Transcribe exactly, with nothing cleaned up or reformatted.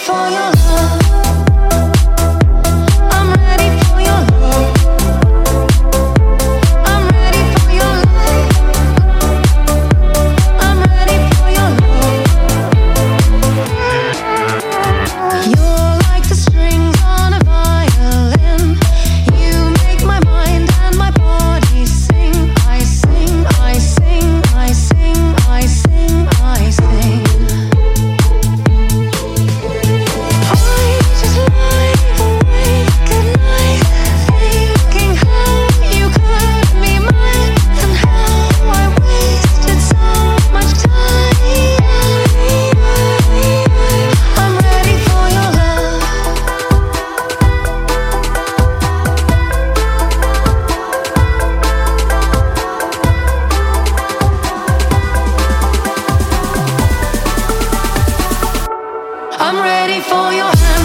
for your love. I'm ready for your love. I'm ready for your love. I'm ready for your love. You're like the strings on a violin. You make my mind and my body sing. I sing, I sing, I sing, I sing, I sing. I just lie awake at night, thinking how you could be mine and how I wasted so much time. I'm ready for your love. I'm ready for your hand.